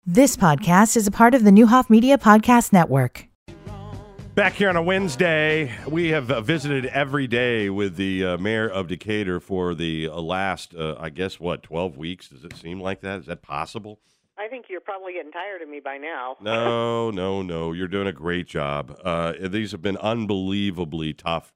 This podcast is a part of the Newhoff Media Podcast Network. Back here on a Wednesday, we have visited every day with the mayor of Decatur for the last, 12 weeks? Does it seem like that? Is that possible? I think you're probably getting tired of me by now. No. You're doing a great job. These have been unbelievably tough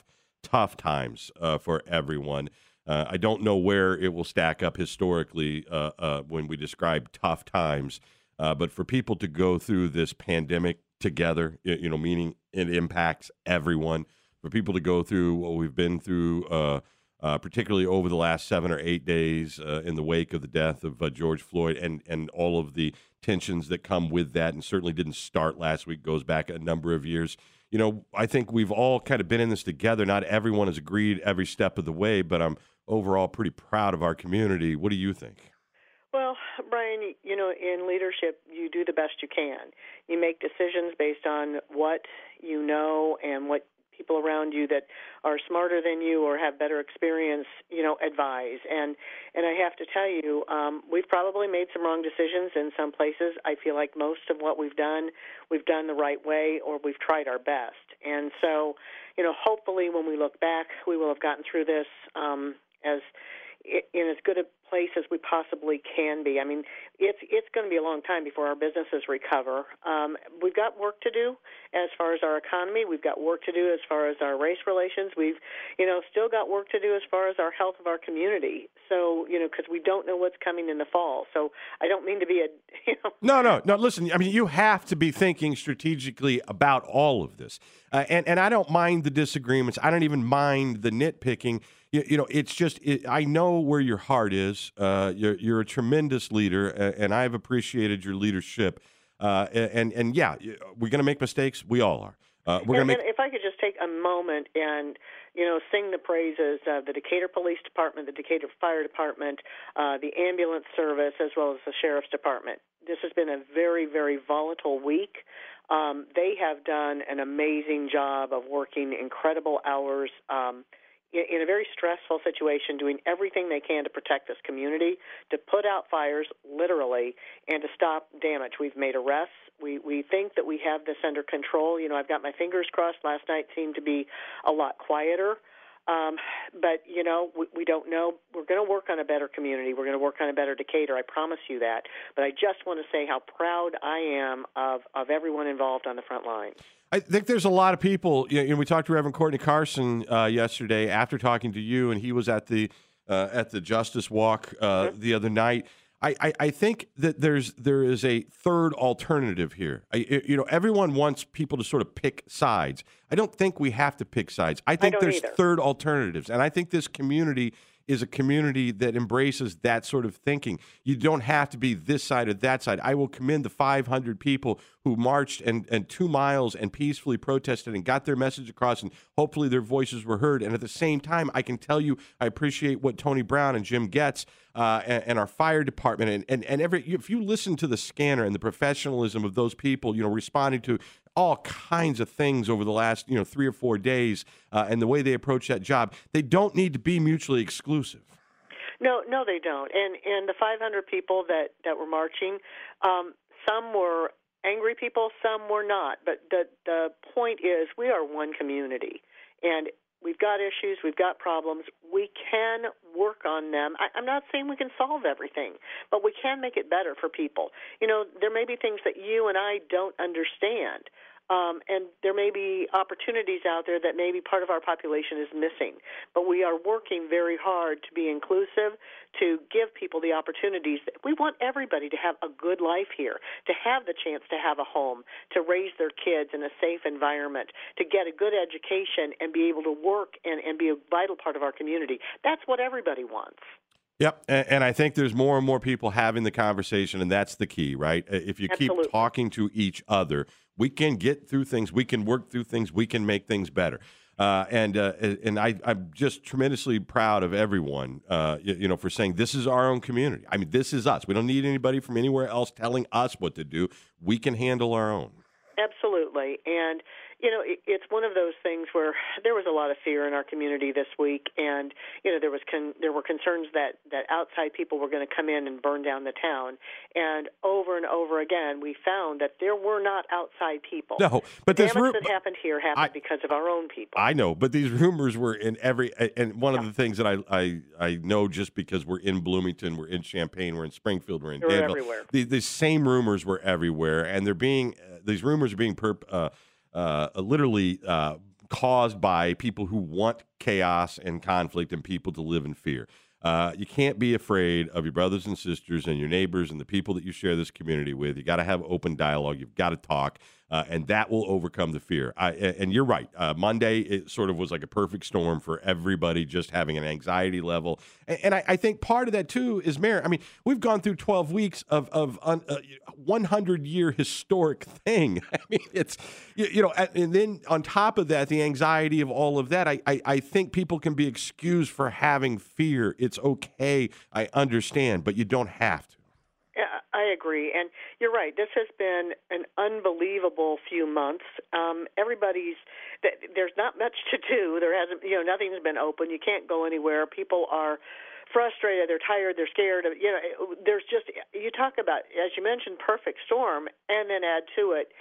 times for everyone. I don't know where it will stack up historically when we describe tough times, but for people to go through this pandemic together, meaning it impacts everyone, for people to go through what we've been through, particularly over the last 7 or 8 days in the wake of the death of George Floyd and all of the tensions that come with that, and certainly didn't start last week, goes back a number of years. I think we've all kind of been in this together. Not everyone has agreed every step of the way, but I'm overall pretty proud of our community. What do you think? Well, Brian, in leadership, you do the best you can. You make decisions based on what you know and what people around you that are smarter than you or have better experience, advise. And I have to tell you, we've probably made some wrong decisions in some places. I feel like most of what we've done the right way, or we've tried our best. And so, hopefully when we look back, we will have gotten through this in as good a place as we possibly can be. I mean, it's going to be a long time before our businesses recover. We've got work to do as far as our economy. We've got work to do as far as our race relations. We've, still got work to do as far as our health of our community. So, because we don't know what's coming in the fall. So I don't mean to be No, listen, I mean, you have to be thinking strategically about all of this. And I don't mind the disagreements. I don't even mind the nitpicking. It's just I know where your heart is. You're a tremendous leader, and I've appreciated your leadership. And yeah, we're going to make mistakes. We all are. If I could just take a moment and sing the praises of the Decatur Police Department, the Decatur Fire Department, the ambulance service, as well as the Sheriff's Department. This has been a very, very volatile week. They have done an amazing job of working incredible hours in a very stressful situation, doing everything they can to protect this community, to put out fires, literally, and to stop damage. We've made arrests. We think that we have this under control. I've got my fingers crossed. Last night seemed to be a lot quieter. But, we don't know. We're going to work on a better community. We're going to work on a better Decatur. I promise you that. But I just want to say how proud I am of everyone involved on the front line. I think there's a lot of people. We talked to Reverend Courtney Carson yesterday after talking to you, and he was at the Justice Walk the other night. I think that there is a third alternative here. Everyone wants people to sort of pick sides. I don't think we have to pick sides. I think there's third alternatives, and I think this community is a community that embraces that sort of thinking. You don't have to be this side or that side. I will commend the 500 people who marched and 2 miles and peacefully protested and got their message across, and hopefully their voices were heard. And at the same time, I can tell you I appreciate what Tony Brown and Jim Getz and our fire department and if you listen to the scanner and the professionalism of those people, responding to all kinds of things over the last 3 or 4 days, and the way they approach that job, they don't need to be mutually exclusive. No, they don't. And the 500 people that were marching, some were angry people, some were not. But the point is, we are one community, and we've got issues, we've got problems. We can work on them. I'm not saying we can solve everything, but we can make it better for people. There may be things that you and I don't understand. And there may be opportunities out there that maybe part of our population is missing. But we are working very hard to be inclusive, to give people the opportunities. We want everybody to have a good life here, to have the chance to have a home, to raise their kids in a safe environment, to get a good education and be able to work and be a vital part of our community. That's what everybody wants. Yep, and I think there's more and more people having the conversation, and that's the key, right? If you Absolutely. Keep talking to each other, we can get through things, we can work through things, we can make things better. And I'm just tremendously proud of everyone, for saying this is our own community. I mean, this is us. We don't need anybody from anywhere else telling us what to do. We can handle our own. Absolutely. And, It's one of those things where there was a lot of fear in our community this week, and there were concerns that outside people were going to come in and burn down the town. And over again, we found that there were not outside people. No, but the damage that happened here happened because of our own people. I know, but these rumors were in every. And one of the things that I know, just because we're in Bloomington, we're in Champaign, we're in Springfield, we're in Danville. Everywhere. The same rumors were everywhere, and they're being these rumors are being literally caused by people who want chaos and conflict and people to live in fear. You can't be afraid of your brothers and sisters and your neighbors and the people that you share this community with. You got to have open dialogue. You've got to talk, and that will overcome the fear. And you're right. Monday, it sort of was like a perfect storm for everybody just having an anxiety level. And I think part of that, too, is, Mayor, I mean, we've gone through 12 weeks of 100-year historic thing. I mean, it's, and then on top of that, the anxiety of all of that, I think people can be excused for having fear. It's okay. I understand, but you don't have to. Yeah, I agree. And you're right. This has been an unbelievable few months. There's not much to do. There hasn't, nothing's been open. You can't go anywhere. People are frustrated. They're tired. They're scared. There's just, you talk about, as you mentioned, perfect storm, and then add to it,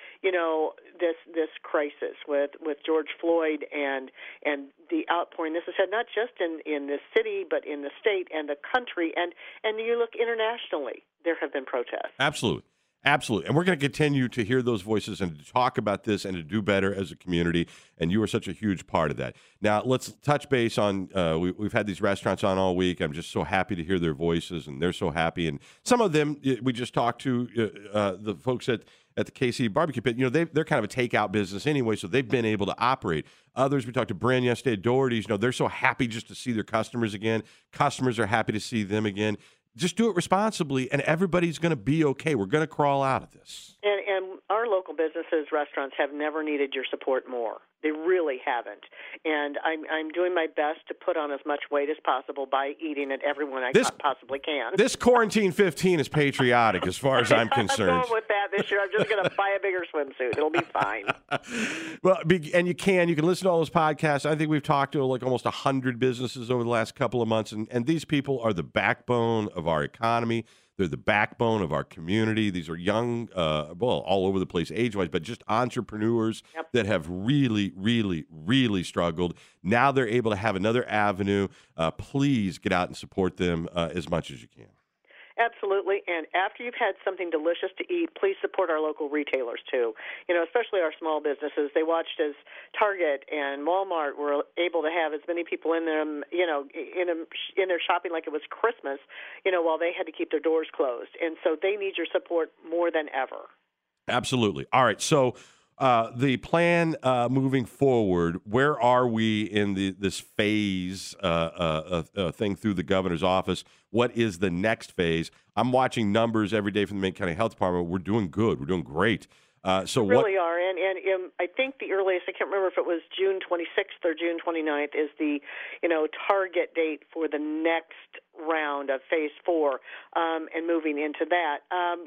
this crisis with George Floyd and the outpouring. This has had not just in the city, but in the state and the country, and you look internationally, there have been protests. Absolutely. Absolutely. And we're going to continue to hear those voices and to talk about this and to do better as a community. And you are such a huge part of that. Now, let's touch base on, we've had these restaurants on all week. I'm just so happy to hear their voices, and they're so happy. And some of them, we just talked to the folks at the KC Barbecue Pit. They're kind of a takeout business anyway, so they've been able to operate. Others, we talked to Bryn yesterday at Doherty's. They're so happy just to see their customers again. Customers are happy to see them again. Just do it responsibly, and everybody's going to be okay. We're going to crawl out of this. And our local businesses, restaurants, have never needed your support more. They really haven't. And I'm doing my best to put on as much weight as possible by eating at everyone I possibly can. This Quarantine 15 is patriotic as far as I'm concerned. I'm going with that this year. I'm just going to buy a bigger swimsuit. It'll be fine. Well, and you can listen to all those podcasts. I think we've talked to like almost 100 businesses over the last couple of months, and these people are the backbone of our economy. They're the backbone of our community. These are young, all over the place age-wise, but just entrepreneurs that have really, really, really struggled. Now they're able to have another avenue. Please get out and support them as much as you can. Absolutely. And after you've had something delicious to eat, please support our local retailers, too. Especially our small businesses. They watched as Target and Walmart were able to have as many people in them, in their shopping like it was Christmas, while they had to keep their doors closed. And so they need your support more than ever. Absolutely. All right. So the plan moving forward, where are we in this phase thing through the governor's office? What is the next phase? I'm watching numbers every day from the Maine County Health Department. We're doing good. We're doing great. So we really are. And I think the earliest, I can't remember if it was June 26th or June 29th, is the, target date for the next round of Phase 4 and moving into that.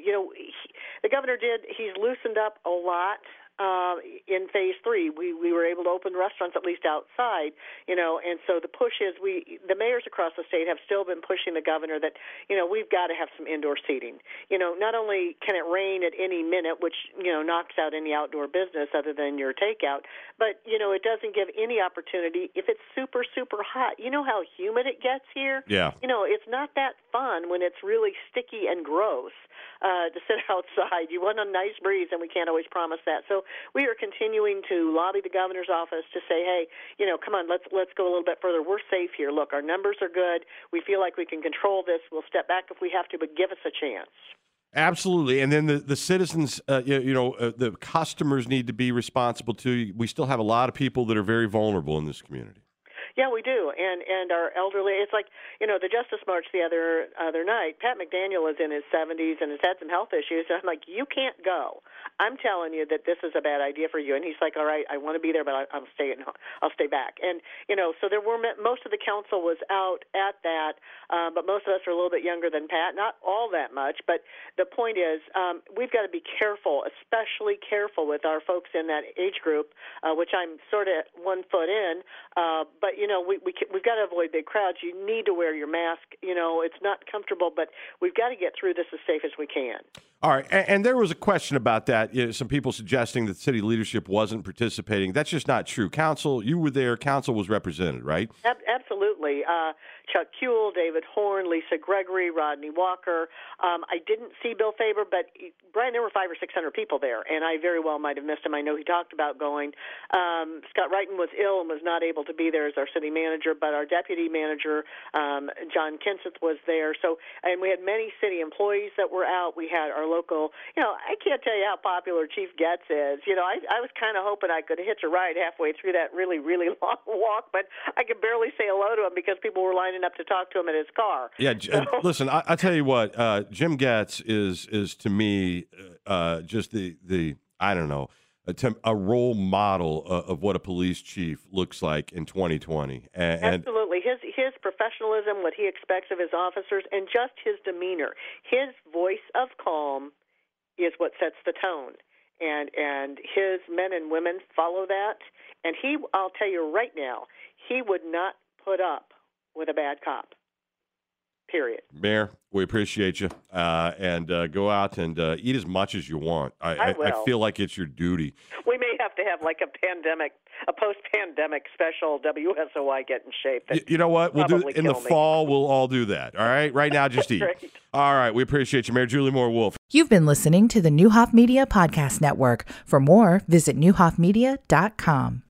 The governor he's loosened up a lot. In Phase 3, we were able to open restaurants at least outside, and so the push is the mayors across the state have still been pushing the governor that, we've got to have some indoor seating. Not only can it rain at any minute, which, knocks out any outdoor business other than your takeout, but, it doesn't give any opportunity if it's super, super hot. You know how humid it gets here? Yeah. It's not that fun when it's really sticky and gross to sit outside. You want a nice breeze, and we can't always promise that. So we are continuing to lobby the governor's office to say, hey, come on, let's go a little bit further. We're safe here. Look, our numbers are good. We feel like we can control this. We'll step back if we have to, but give us a chance. Absolutely. And then the citizens, the customers need to be responsible too. We still have a lot of people that are very vulnerable in this community. Yeah, we do, and our elderly. It's like, the Justice March the other night. Pat McDaniel is in his 70s and has had some health issues. And I'm like, you can't go. I'm telling you that this is a bad idea for you. And he's like, all right, I want to be there, but I'll stay back. And so there were most of the council was out at that, but most of us are a little bit younger than Pat. Not all that much, but the point is, we've got to be careful, especially careful with our folks in that age group, which I'm sort of 1 foot in. But we've got to avoid big crowds. You need to wear your mask. It's not comfortable, but we've got to get through this as safe as we can. All right, and there was a question about that. Some people suggesting that city leadership wasn't participating. That's just not true. Council, you were there. Council was represented, right? Absolutely. Chuck Kuehl, David Horn, Lisa Gregory, Rodney Walker. I didn't see Bill Faber, but Brian, there were 500 or 600 people there, and I very well might have missed him. I know he talked about going. Scott Wrighton was ill and was not able to be there as our city manager, but our deputy manager, John Kenseth, was there. And we had many city employees that were out. We had our local, I can't tell you how popular Chief Getz is. I was kind of hoping I could hitch a ride halfway through that really, really long walk, but I could barely say hello to him because people were lining up to talk to him in his car. Yeah, listen, I tell you what, Jim Getz is to me just the I don't know, a role model of what a police chief looks like in 2020. And absolutely, his professionalism, what he expects of his officers, and just his demeanor, his voice of calm is what sets the tone. And his men and women follow that. And I'll tell you right now, he would not put up with a bad cop. Period. Mayor, we appreciate you, and go out and eat as much as you want. I feel like it's your duty. We may have to have like a post-pandemic special WSOY get in shape. You know what? We'll do in the fall. We'll all do that. All right. Right now, just eat. Great. All right. We appreciate you, Mayor Julie Moore Wolf. You've been listening to the Neuhoff Media Podcast Network. For more, visit neuhoffmedia.com.